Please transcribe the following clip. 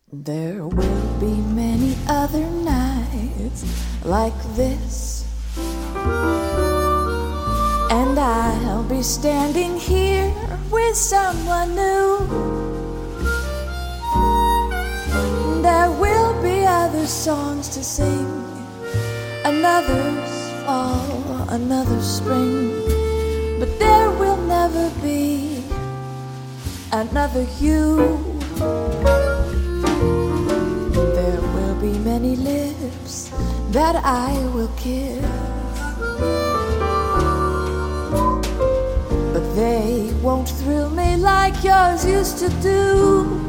There will be many other nights like this, and I'll be standing here with someone new. There will be other songs to sing, another's fall, another spring, but there will never be another you. There will be many lips that I will kiss, but they won't thrill me like yours used to do.